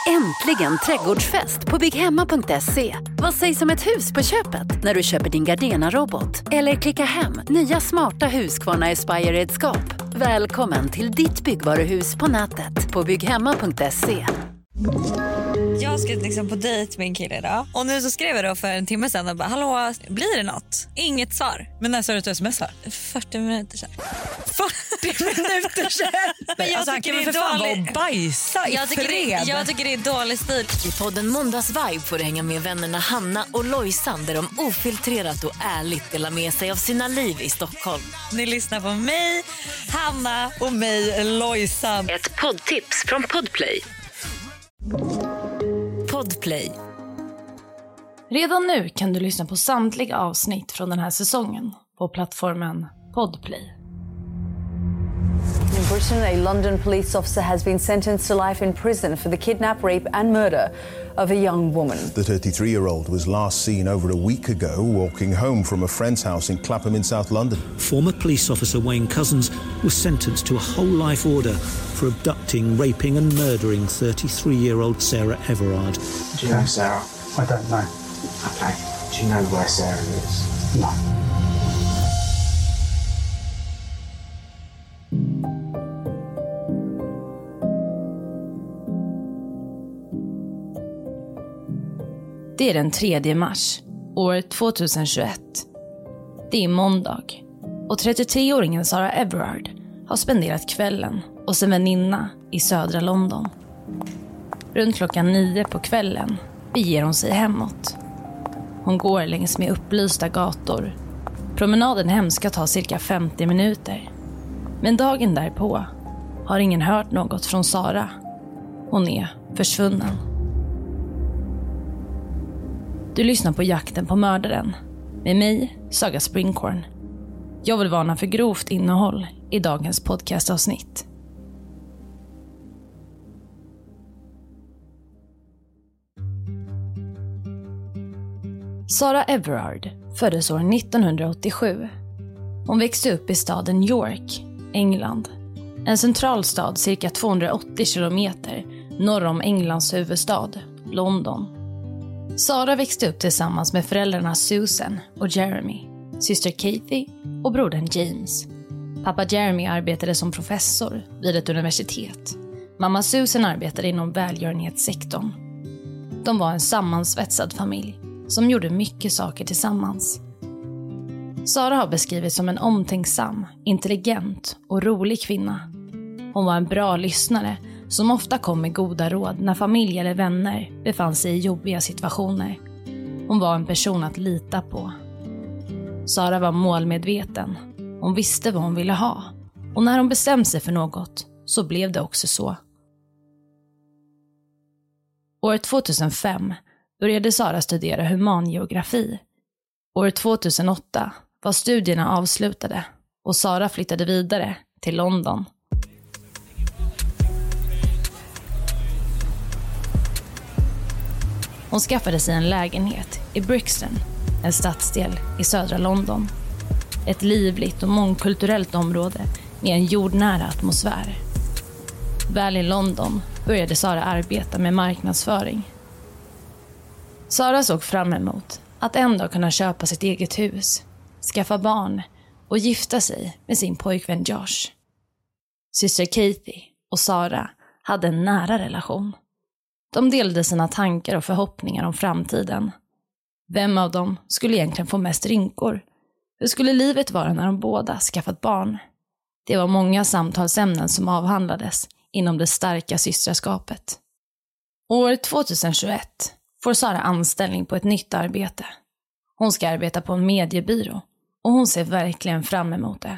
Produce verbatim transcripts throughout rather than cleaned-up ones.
Äntligen trädgårdsfest på bygghemma punkt se. Vad sägs om ett hus på köpet när du köper din Gardena-robot? Eller klicka hem nya smarta Husqvarna Aspire-redskap. Välkommen till ditt byggvaruhus på nätet på bygghemma punkt se. Jag ska liksom på dejt med en kille idag. Och nu så skrev jag då för en timme sedan och bara, hallå, blir det något? Inget svar. Men när sa du att du smsar? fyrtio minuter sedan. fyrtio minuter sedan? Men jag alltså, tycker det är för dålig... fan bajsa i jag tycker, det, jag tycker det är dålig stil. I podden Måndagsvibe får du hänga med vännerna Hanna och Lojsan, där de ofiltrerat och ärligt delar med sig av sina liv i Stockholm. Ni lyssnar på mig, Hanna och mig, Lojsan. Ett poddtips från Podplay. Podplay. Redan nu kan du lyssna på samtliga avsnitt från den här säsongen på plattformen Podplay. In Britain, a London police officer has been sentenced to life in prison for the kidnap, rape and murder of a young woman. The thirty-three-year-old was last seen over a week ago walking home from a friend's house in Clapham in South London. Former police officer Wayne Couzens was sentenced to a whole life order for abducting, raping and murdering thirty-three-year-old Sarah Everard. Do you know Sarah? I don't know. Okay. Do you know where Sarah is? No. Det är den tredje mars, år tjugohundratjugoett. Det är måndag och trettiotre-åringen Sarah Everard har spenderat kvällen hos en väninna i södra London. Runt klockan nio på kvällen beger hon sig hemåt. Hon går längs med upplysta gator. Promenaden hem ska ta cirka femtio minuter. Men dagen därpå har ingen hört något från Sarah. Hon är försvunnen. Du lyssnar på Jakten på mördaren med mig, Saga Springhorn. Jag vill varna för grovt innehåll i dagens podcastavsnitt. Sarah Everard föddes år nittonhundraåttiosju. Hon växte upp i staden York, England. En central stad cirka tvåhundraåttio kilometer norr om Englands huvudstad, London. Sarah växte upp tillsammans med föräldrarna Susan och Jeremy, syster Kathy och brodern James. Pappa Jeremy arbetade som professor vid ett universitet. Mamma Susan arbetade inom välgörenhetssektorn. De var en sammansvetsad familj som gjorde mycket saker tillsammans. Sarah har beskrivits som en omtänksam, intelligent och rolig kvinna. Hon var en bra lyssnare som ofta kom med goda råd när familj eller vänner befann sig i jobbiga situationer. Hon var en person att lita på. Sarah var målmedveten. Hon visste vad hon ville ha. Och när hon bestämde sig för något så blev det också så. År tjugohundrafem började Sarah studera humangeografi. År tjugohundraåtta var studierna avslutade och Sarah flyttade vidare till London. Hon skaffade sig en lägenhet i Brixton, en stadsdel i södra London. Ett livligt och mångkulturellt område med en jordnära atmosfär. Väl i London började Sarah arbeta med marknadsföring. Sarah såg fram emot att en dag kunna köpa sitt eget hus, skaffa barn och gifta sig med sin pojkvän Josh. Syster Kathy och Sarah hade en nära relation. De delade sina tankar och förhoppningar om framtiden. Vem av dem skulle egentligen få mest rynkor? Hur skulle livet vara när de båda skaffat barn? Det var många samtalsämnen som avhandlades inom det starka systraskapet. År tjugohundratjugoett får Sarah anställning på ett nytt arbete. Hon ska arbeta på en mediebyrå och hon ser verkligen fram emot det.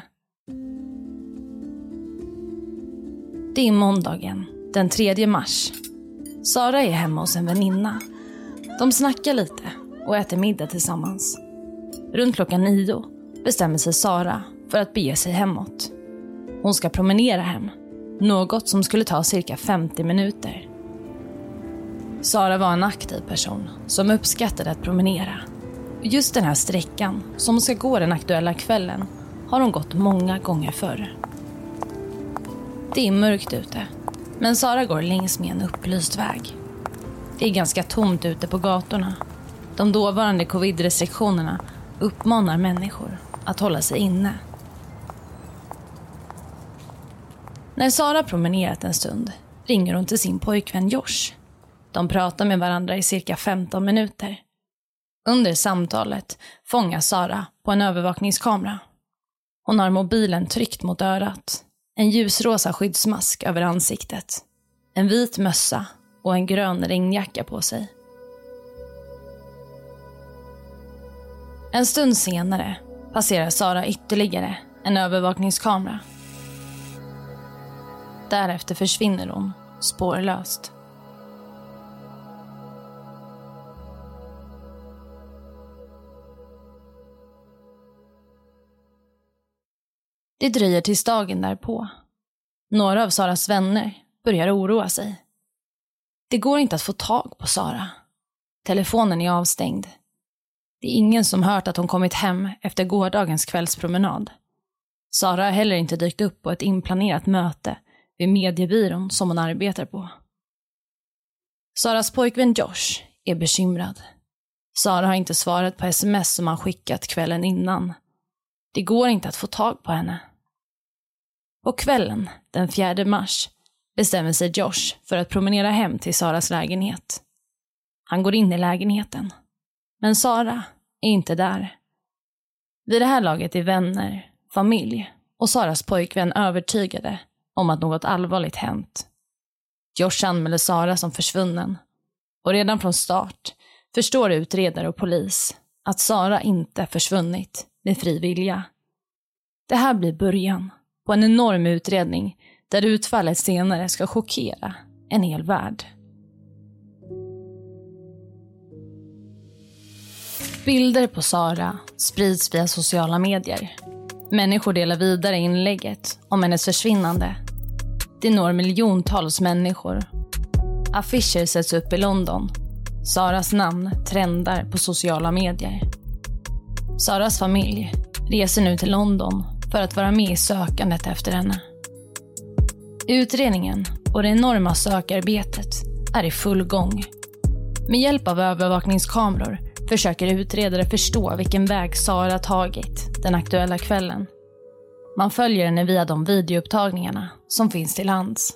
Det är måndagen, den tredje mars. Sarah är hemma hos en väninna. De snackar lite och äter middag tillsammans. Runt klockan nio bestämmer sig Sarah för att bege sig hemåt. Hon ska promenera hem, något som skulle ta cirka femtio minuter. Sarah var en aktiv person som uppskattade att promenera. Just den här sträckan som hon ska gå den aktuella kvällen har hon gått många gånger förr. Det är mörkt ute, men Sarah går längs med en upplyst väg. Det är ganska tomt ute på gatorna. De dåvarande covid-restriktionerna uppmanar människor att hålla sig inne. När Sara promenerat en stund ringer hon till sin pojkvän Josh. De pratar med varandra i cirka femton minuter. Under samtalet fångas Sara på en övervakningskamera. Hon har mobilen tryckt mot örat, en ljusrosa skyddsmask över ansiktet, en vit mössa och en grön regnjacka på sig. En stund senare passerar Sara ytterligare en övervakningskamera. Därefter försvinner hon spårlöst. Det dröjer tills dagen därpå. Några av Saras vänner börjar oroa sig. Det går inte att få tag på Sara. Telefonen är avstängd. Det är ingen som hört att hon kommit hem efter gårdagens kvällspromenad. Sara har heller inte dykt upp på ett inplanerat möte vid mediebyrån som hon arbetar på. Saras pojkvän Josh är bekymrad. Sara har inte svarat på sms som han skickat kvällen innan. Det går inte att få tag på henne. På kvällen, den fjärde mars, bestämmer sig Josh för att promenera hem till Saras lägenhet. Han går in i lägenheten. Men Sara är inte där. Vid det här laget är vänner, familj och Saras pojkvän övertygade om att något allvarligt hänt. Josh anmäler Sara som försvunnen. Och redan från start förstår utredare och polis att Sara inte försvunnit med fri vilja. Det här blir början på en enorm utredning där utfallet senare ska chockera en hel värld. Bilder på Sara sprids via sociala medier. Människor delar vidare inlägget om hennes försvinnande. Det når miljontals människor. Affischer sätts upp i London. Saras namn trendar på sociala medier. Saras familj reser nu till London för att vara med i sökandet efter henne. Utredningen och det enorma sökarbetet är i full gång. Med hjälp av övervakningskameror försöker utredare förstå vilken väg Sara tagit den aktuella kvällen. Man följer henne via de videoupptagningarna som finns till hands.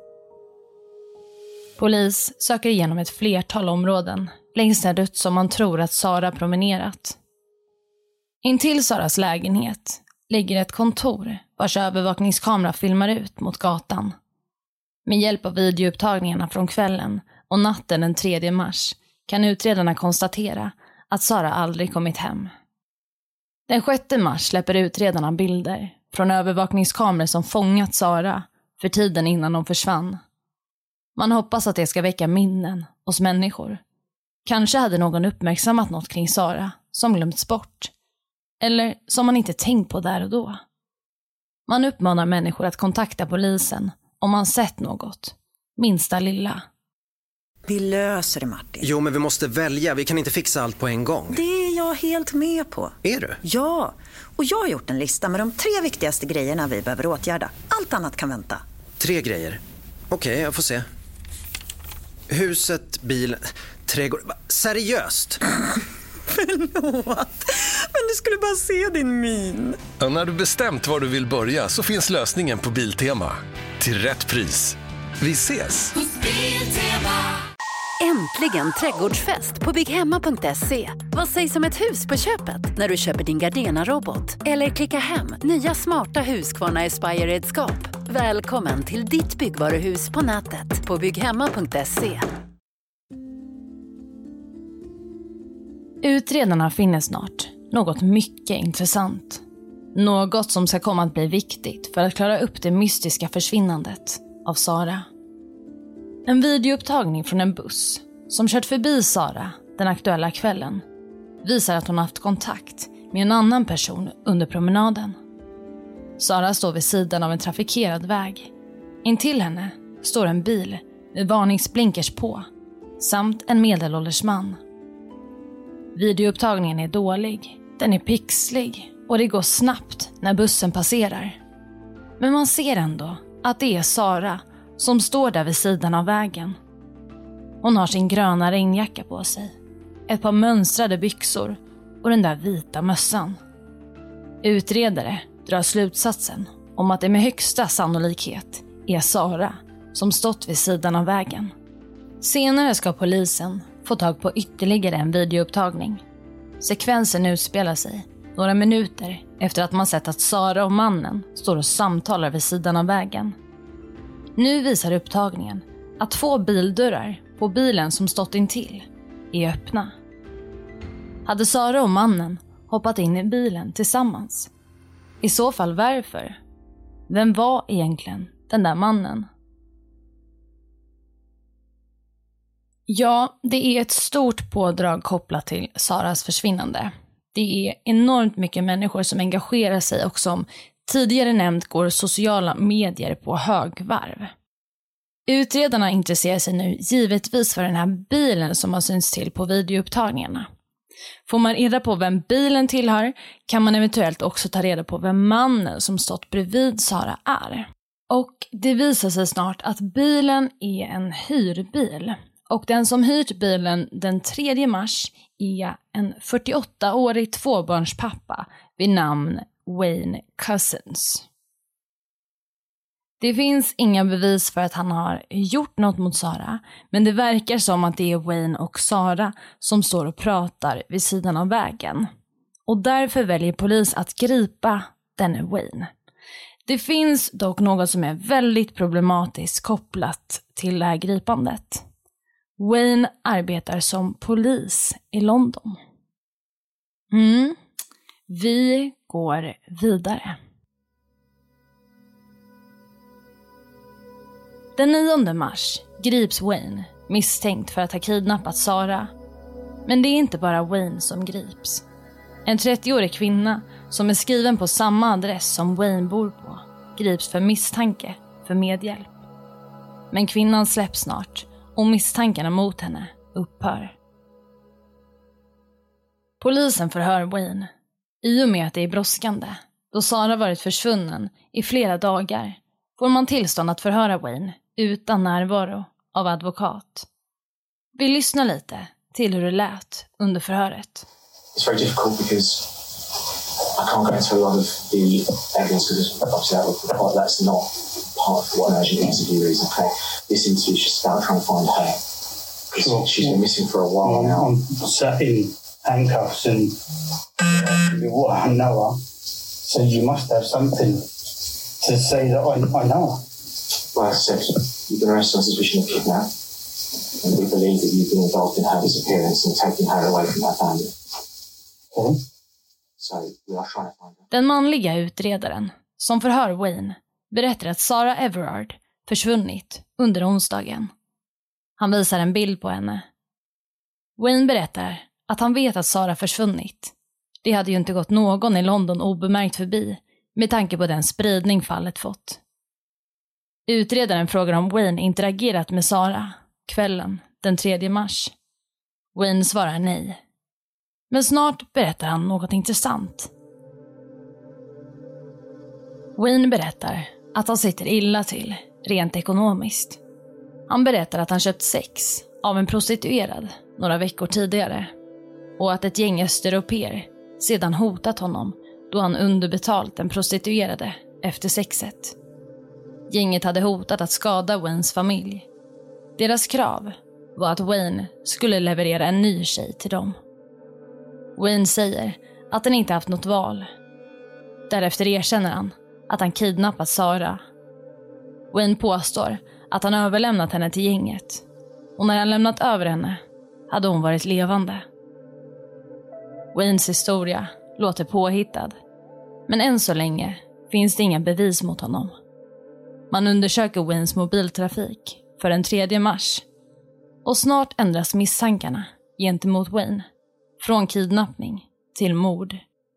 Polis söker igenom ett flertal områden längs den rutt som man tror att Sara promenerat. Intill Saras lägenhet ligger ett kontor vars övervakningskamera filmar ut mot gatan. Med hjälp av videoupptagningarna från kvällen och natten den tredje mars kan utredarna konstatera att Sara aldrig kommit hem. Den sjätte mars släpper utredarna bilder från övervakningskameror som fångat Sara för tiden innan de försvann. Man hoppas att det ska väcka minnen hos människor. Kanske hade någon uppmärksammat något kring Sara som glömts bort. Eller som man inte tänkt på där och då. Man uppmanar människor att kontakta polisen om man sett något. Minsta lilla. Vi löser det, Martin. Jo, men vi måste välja. Vi kan inte fixa allt på en gång. Det är jag helt med på. Är du? Ja, och jag har gjort en lista med de tre viktigaste grejerna vi behöver åtgärda. Allt annat kan vänta. Tre grejer? Okej, okay, jag får se. Huset, bilen, trädgård. Seriöst? Förlåt, men du skulle bara se din min. Ja, när du bestämt var du vill börja så finns lösningen på Biltema. Till rätt pris. Vi ses! Äntligen trädgårdsfest på bygghemma punkt se. Vad sägs om ett hus på köpet när du köper din Gardena-robot? Eller klicka hem nya smarta Husqvarna Aspire-redskap. Välkommen till ditt byggvaruhus på nätet på bygghemma punkt se. Utredarna finner snart något mycket intressant. Något som ska komma att bli viktigt för att klara upp det mystiska försvinnandet av Sara. En videoupptagning från en buss som kört förbi Sara den aktuella kvällen visar att hon haft kontakt med en annan person under promenaden. Sara står vid sidan av en trafikerad väg. Intill henne står en bil med varningsblinkers på samt en medelålders man. Videoupptagningen är dålig, den är pixlig och det går snabbt när bussen passerar. Men man ser ändå att det är Sara som står där vid sidan av vägen. Hon har sin gröna regnjacka på sig, ett par mönstrade byxor och den där vita mössan. Utredare drar slutsatsen om att det med högsta sannolikhet är Sara som stått vid sidan av vägen. Senare ska polisen få tag på ytterligare en videoupptagning. Sekvensen utspelar sig några minuter efter att man sett att Sara och mannen står och samtalar vid sidan av vägen. Nu visar upptagningen att två bildörrar på bilen som stått intill är öppna. Hade Sara och mannen hoppat in i bilen tillsammans? I så fall varför? Vem var egentligen den där mannen? Ja, det är ett stort pådrag kopplat till Saras försvinnande. Det är enormt mycket människor som engagerar sig och som tidigare nämnt går sociala medier på högvarv. Utredarna intresserar sig nu givetvis för den här bilen som har synts till på videoupptagningarna. Får man reda på vem bilen tillhör kan man eventuellt också ta reda på vem mannen som stått bredvid Sara är. Och det visar sig snart att bilen är en hyrbil. Och den som hyrt bilen den tredje mars är en fyrtioåttaårig tvåbarnspappa vid namn Wayne Couzens. Det finns inga bevis för att han har gjort något mot Sara, men det verkar som att det är Wayne och Sara som står och pratar vid sidan av vägen. Och därför väljer polis att gripa denne Wayne. Det finns dock något som är väldigt problematiskt kopplat till det här gripandet. Wayne arbetar som polis i London. Mm. Vi går vidare. Den nionde mars grips Wayne misstänkt för att ha kidnappat Sara. Men det är inte bara Wayne som grips. En trettioårig kvinna som är skriven på samma adress som Wayne bor på grips för misstanke för medhjälp. Men kvinnan släpps snart och misstankarna mot henne upphör. Polisen förhör Wayne. I och med att det är brådskande, då Sara varit försvunnen i flera dagar, får man tillstånd att förhöra Wayne utan närvaro av advokat. Vi lyssnar lite till hur det lät under förhöret. It's very difficult because I can't go into a lot of the evidence because obviously that would require, that's not part of what an urgent interview is. Okay, this interview is just about trying to find her because sure. She's been missing for a while I'm, now. I'm sat in handcuffs and uh, what I know her, so you must have something to say that I, I know her. Well, as I said, you've been arrested on suspicion of kidnap, and we believe that you've been involved in her disappearance and taking her away from her family. Mm. So we are trying to find her. Den manliga utredaren som förhör Wayne berättar att Sara Everard försvunnit under onsdagen. Han visar en bild på henne. Wayne berättar att han vet att Sara försvunnit. Det hade ju inte gått någon i London obemärkt förbi med tanke på den spridning fallet fått. Utredaren frågar om Wayne interagerat med Sara kvällen den tredje mars. Wayne svarar nej. Men snart berättar han något intressant. Wayne berättar att han sitter illa till, rent ekonomiskt. Han berättar att han köpt sex av en prostituerad några veckor tidigare och att ett gäng östeuropeer sedan hotat honom då han underbetalt den prostituerade efter sexet. Gänget hade hotat att skada Waynes familj. Deras krav var att Wayne skulle leverera en ny tjej till dem. Wayne säger att han inte haft något val. Därefter erkänner han att han kidnappat Sara. Wayne påstår att han överlämnat henne till gänget. Och när han lämnat över henne hade hon varit levande. Waynes historia låter påhittad. Men än så länge finns det inga bevis mot honom. Man undersöker Waynes mobiltrafik för den tredje mars. Och snart ändras misstankarna gentemot Wayne. Från kidnappning till mord.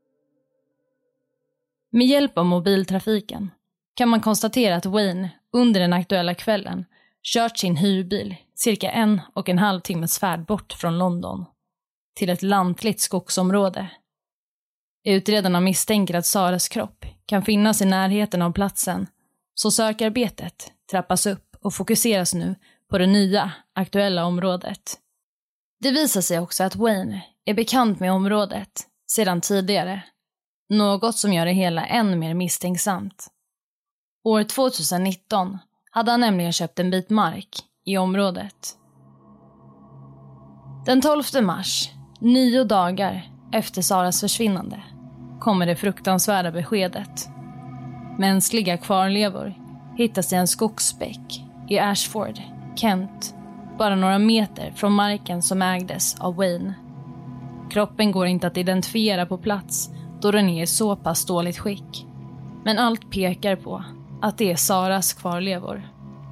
Med hjälp av mobiltrafiken kan man konstatera att Wayne under den aktuella kvällen kört sin hyrbil cirka en och en halv timmes färd bort från London till ett lantligt skogsområde. Utredarna misstänker att Saras kropp kan finnas i närheten av platsen, så sökarbetet trappas upp och fokuseras nu på det nya, aktuella området. Det visar sig också att Wayne är bekant med området sedan tidigare. Något som gör det hela än mer misstänksamt. År tjugonitton hade han nämligen köpt en bit mark i området. Den tolfte mars, nio dagar efter Saras försvinnande, kommer det fruktansvärda beskedet. Mänskliga kvarlevor hittas i en skogsbäck i Ashford, Kent, bara några meter från marken som ägdes av Wayne. Kroppen går inte att identifiera på plats då den är i så pass dåligt skick. Men allt pekar på att det är Saras kvarlevor.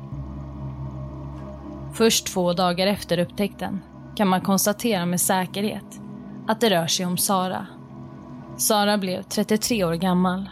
Först två dagar efter upptäckten kan man konstatera med säkerhet att det rör sig om Sara. Sara blev trettiotre år gammal.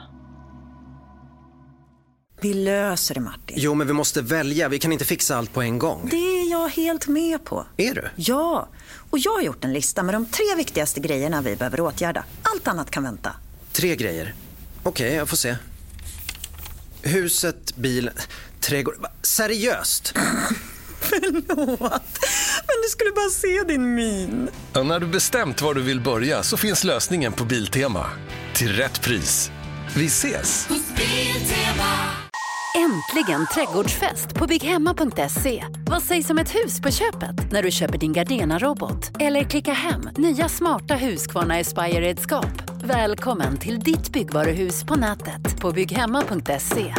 Vi löser det, Martin. Jo, men vi måste välja. Vi kan inte fixa allt på en gång. Det är jag helt med på. Är du? Ja, och jag har gjort en lista med de tre viktigaste grejerna vi behöver åtgärda. Allt annat kan vänta. Tre grejer. Okej, okay, jag får se. Huset, bilen, trädgård. Seriöst? Förlåt, men du skulle bara se din min. Ja, när du bestämt var du vill börja så finns lösningen på Biltema. Till rätt pris. Vi ses! Äntligen trädgårdsfest på bygghemma punkt se. Vad sägs om ett hus på köpet när du köper din Gardena-robot? Eller klicka hem nya smarta Husqvarna Aspire-redskap. Välkommen till ditt byggvaruhus på nätet på bygghemma punkt se.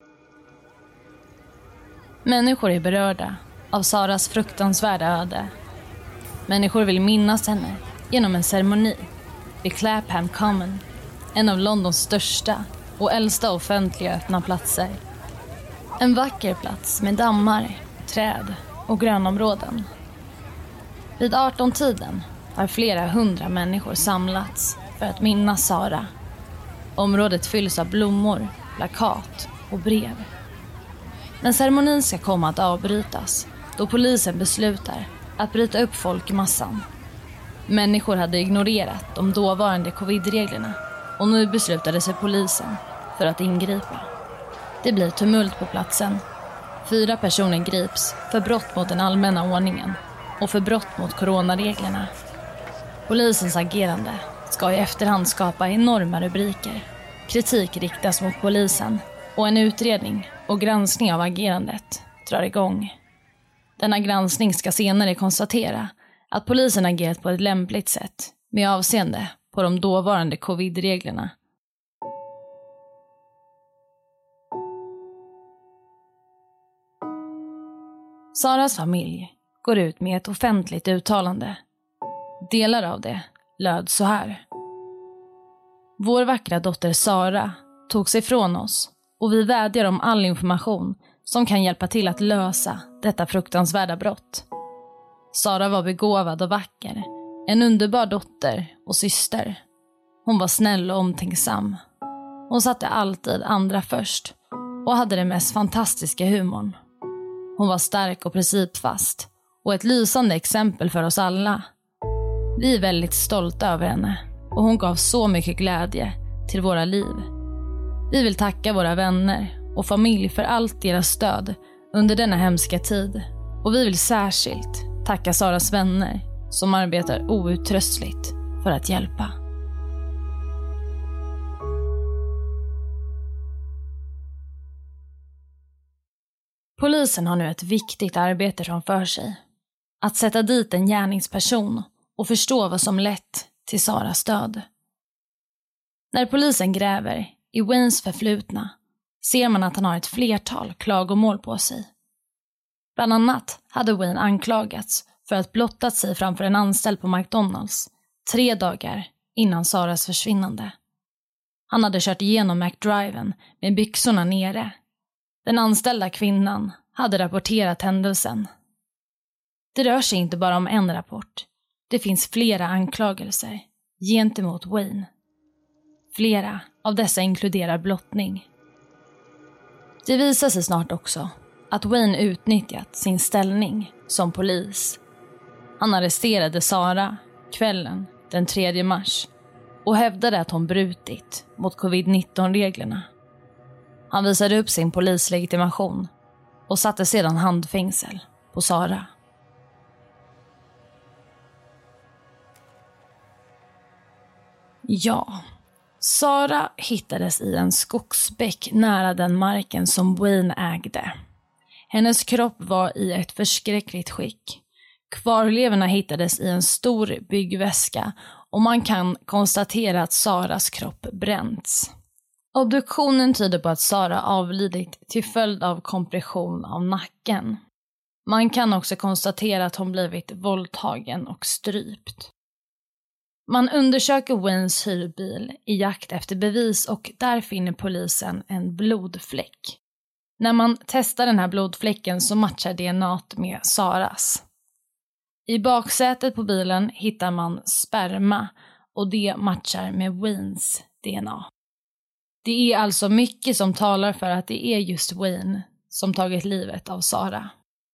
Människor är berörda av Saras fruktansvärda öde. Människor vill minnas henne genom en ceremoni vid Clapham Common, en av Londons största och äldsta offentliga öppna platser. En vacker plats med dammar, träd och grönområden. Vid arton-tiden har flera hundra människor samlats för att minnas Sara. Området fylls av blommor, plakat och brev. Men ceremonin ska komma att avbrytas då polisen beslutar att bryta upp folkmassan. Människor hade ignorerat de dåvarande covid-reglerna och nu beslutade sig polisen för att ingripa. Det blir tumult på platsen. Fyra personer grips för brott mot den allmänna ordningen och för brott mot coronareglerna. Polisens agerande ska i efterhand skapa enorma rubriker. Kritik riktas mot polisen och en utredning och granskning av agerandet drar igång. Denna granskning ska senare konstatera att polisen agerat på ett lämpligt sätt med avseende på de dåvarande covid-reglerna. Saras familj går ut med ett offentligt uttalande. Delar av det löd så här. Vår vackra dotter Sara tog sig från oss och vi vädjar om all information som kan hjälpa till att lösa detta fruktansvärda brott. Sara var begåvad och vacker, en underbar dotter och syster. Hon var snäll och omtänksam. Hon satte alltid andra först och hade den mest fantastiska humorn. Hon var stark och principfast och ett lysande exempel för oss alla. Vi är väldigt stolta över henne och hon gav så mycket glädje till våra liv. Vi vill tacka våra vänner och familj för allt deras stöd under denna hemska tid. Och vi vill särskilt tacka Saras vänner som arbetar outtröttligt för att hjälpa. Polisen har nu ett viktigt arbete framför sig. Att sätta dit en gärningsperson och förstå vad som lett till Saras död. När polisen gräver i Waynes förflutna ser man att han har ett flertal klagomål på sig. Bland annat hade Wayne anklagats för att blottat sig framför en anställd på McDonalds tre dagar innan Saras försvinnande. Han hade kört igenom McDriven med byxorna nere. Den anställda kvinnan hade rapporterat händelsen. Det rör sig inte bara om en rapport. Det finns flera anklagelser gentemot Wayne. Flera av dessa inkluderar blottning. Det visar sig snart också att Wayne utnyttjat sin ställning som polis. Han arresterade Sara kvällen den tredje mars och hävdade att hon brutit mot covid nitton-reglerna. Han visade upp sin polislegitimation och satte sedan handfängsel på Sara. Ja, Sara hittades i en skogsbäck nära den marken som Wayne ägde. Hennes kropp var i ett förskräckligt skick. Kvarlevorna hittades i en stor byggväska och man kan konstatera att Saras kropp bränts. Obduktionen tyder på att Sara avlidit till följd av kompression av nacken. Man kan också konstatera att hon blivit våldtagen och strypt. Man undersöker Waynes hyrbil i jakt efter bevis och där finner polisen en blodfläck. När man testar den här blodfläcken så matchar D N A med Saras. I baksätet på bilen hittar man sperma och det matchar med Waynes D N A. Det är alltså mycket som talar för att det är just Wayne som tagit livet av Sara.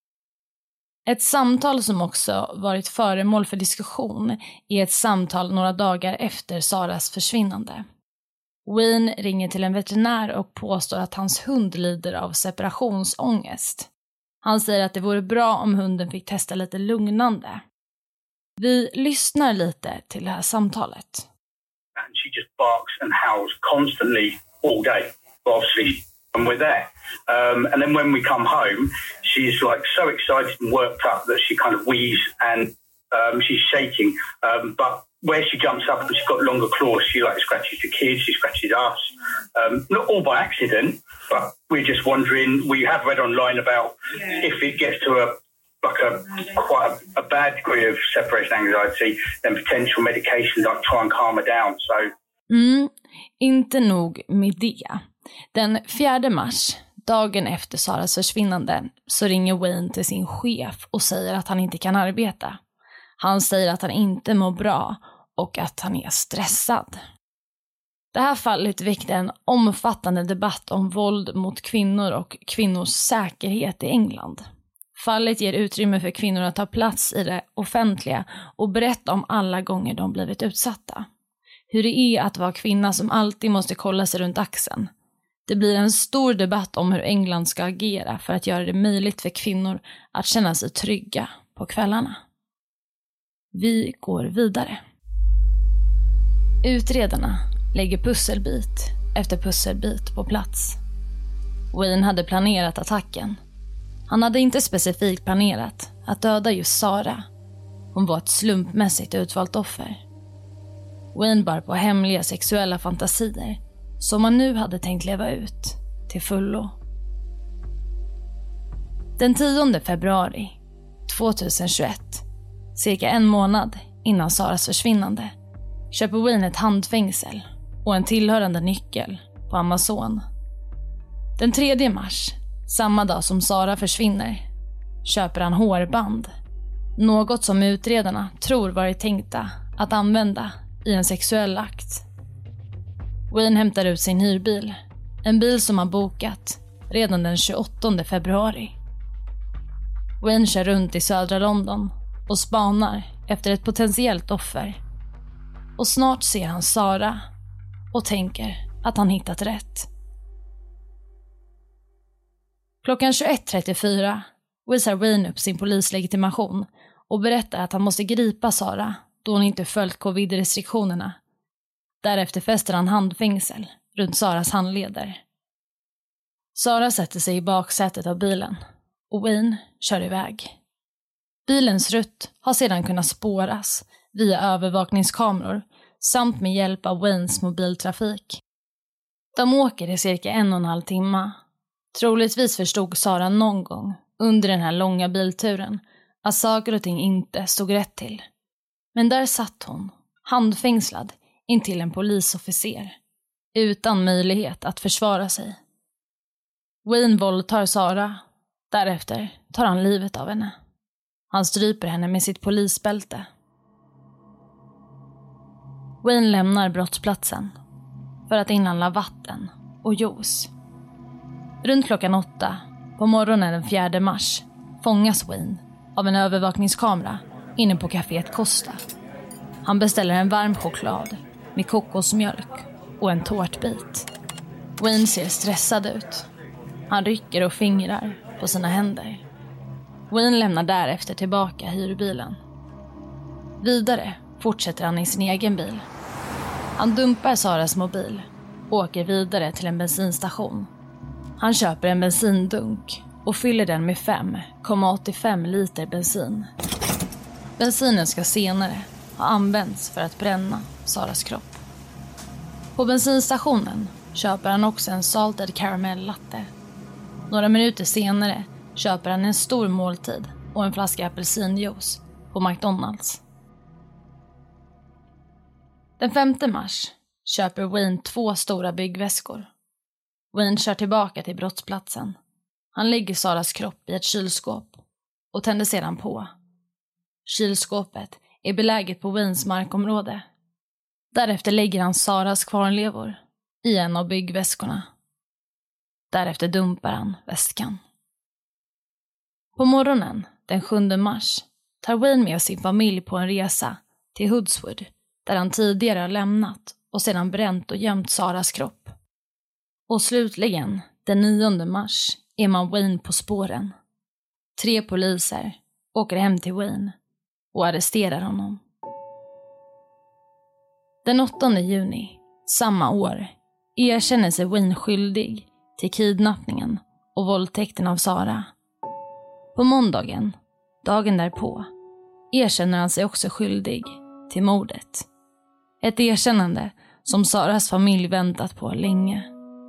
Ett samtal som också varit föremål för diskussion är ett samtal några dagar efter Saras försvinnande. Wayne ringer till en veterinär och påstår att hans hund lider av separationsångest. Han säger att det vore bra om hunden fick testa lite lugnande. Vi lyssnar lite till det här samtalet. And she just barks and howls constantly all day, obviously, when we're there. Um, and then when we come home, she's like so excited and worked up that she kind of wheezes and um, she's shaking. Um, but where she jumps up and she's got longer claws, she like scratches the kids, she scratches us. Um, not all by accident, but we're just wondering, we have read online about yeah. if it gets to a like a quite a, a bad degree of separation anxiety, then potential medication like try and calm her down. So. Mm, inte nog med det. Den fjärde mars, dagen efter Saras försvinnande, så ringer Wayne till sin chef och säger att han inte kan arbeta. Han säger att han inte mår bra och att han är stressad. Det här fallet väckte en omfattande debatt om våld mot kvinnor och kvinnors säkerhet i England. Fallet ger utrymme för kvinnor att ta plats i det offentliga och berätta om alla gånger de blivit utsatta. Hur det är att vara kvinna som alltid måste kolla sig runt axeln. Det blir en stor debatt om hur England ska agera för att göra det möjligt för kvinnor att känna sig trygga på kvällarna. Vi går vidare. Utredarna lägger pusselbit efter pusselbit på plats. Wayne hade planerat attacken. Han hade inte specifikt planerat att döda just Sara. Hon var ett slumpmässigt utvalt offer. Wayne bar på hemliga sexuella fantasier som han nu hade tänkt leva ut till fullo. Den tionde februari tjugohundratjugoett, cirka en månad innan Saras försvinnande, köper Wayne ett handfängsel och en tillhörande nyckel på Amazon. Den tredje mars, samma dag som Sara försvinner, köper han hårband. Något som utredarna tror varit tänkta att använda i en sexuell akt. Wayne hämtar ut sin hyrbil, en bil som han bokat redan den tjugoåttonde februari. Wayne kör runt i södra London och spanar efter ett potentiellt offer. Och snart ser han Sara och tänker att han hittat rätt. Klockan tjugoett trettiofyra visar Wayne upp sin polislegitimation och berättar att han måste gripa Sara då hon inte följt covid-restriktionerna. Därefter fäster han handfängsel runt Saras handleder. Sara sätter sig i baksätet av bilen och Wayne kör iväg. Bilens rutt har sedan kunnat spåras via övervakningskameror samt med hjälp av Waynes mobiltrafik. De åker i cirka en och en halv timme. Troligtvis förstod Sara någon gång under den här långa bilturen att saker och ting inte stod rätt till. Men där satt hon, handfängslad intill en polisofficer, utan möjlighet att försvara sig. Wayne våldtar Sara, därefter tar han livet av henne. Han stryper henne med sitt polisbälte. Wayne lämnar brottsplatsen för att inhandla vatten och juice. Runt klockan åtta på morgonen den fjärde mars fångas Wayne av en övervakningskamera inne på kaféet Costa. Han beställer en varm choklad med kokosmjölk och en tårtbit. Wayne ser stressad ut. Han rycker och fingrar på sina händer. Wayne lämnar därefter tillbaka hyrbilen. Vidare fortsätter han i sin egen bil. Han dumpar Saras mobil och åker vidare till en bensinstation. Han köper en bensindunk och fyller den med fem komma åttiofem liter bensin. Bensinen ska senare ha använts för att bränna Saras kropp. På bensinstationen köper han också en salted caramel latte. Några minuter senare köper han en stor måltid och en flaska apelsinjuice på McDonalds. Den femte mars köper Wayne två stora byggväskor. Wayne kör tillbaka till brottsplatsen. Han lägger Saras kropp i ett kylskåp och tänder sedan på. Kylskåpet är beläget på Waynes markområde. Därefter lägger han Saras kvarnlevor i en av byggväskorna. Därefter dumpar han väskan. På morgonen den sjunde mars tar Wayne med sin familj på en resa till Hoodswood, där han tidigare har lämnat och sedan bränt och gömt Saras kropp. Och slutligen den nionde mars är man Wayne på spåren. Tre poliser åker hem till Wayne och arresterar honom. Den åttonde juni samma år erkänner sig Wayne skyldig till kidnappningen och våldtäkten av Sara. På måndagen, dagen därpå, erkänner han sig också skyldig till mordet. Ett erkännande som Saras familj väntat på länge.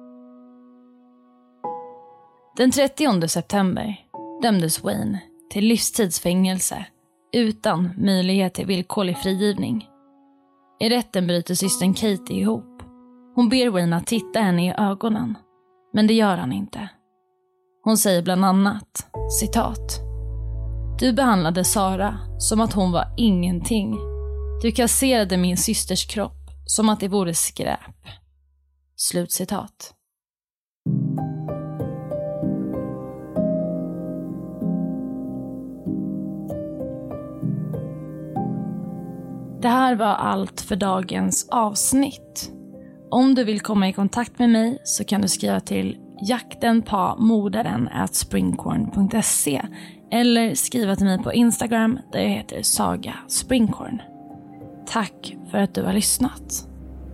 Den trettionde september dömdes Wayne till livstidsfängelse utan möjlighet till villkorlig frigivning. I rätten bryter systern Katie ihop. Hon ber Wayne att titta henne i ögonen, men det gör han inte. Hon säger bland annat, citat: "Du behandlade Sara som att hon var ingenting. Du kasserade min systers kropp som att det vore skräp." Slutcitat. Det här var allt för dagens avsnitt. Om du vill komma i kontakt med mig så kan du skriva till jaktenpamordaren at springcorn punkt se eller skriva till mig på Instagram där jag heter Saga Springcorn. Tack för att du har lyssnat.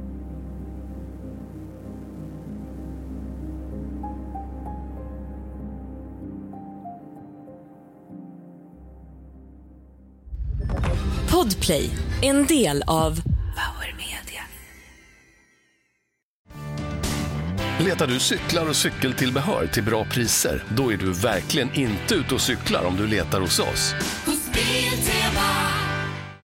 Podplay, en del av Power Media. Letar du cyklar och cykeltillbehör till bra priser? Då är du verkligen inte ute och cyklar om du letar hos oss. Hos Biltema.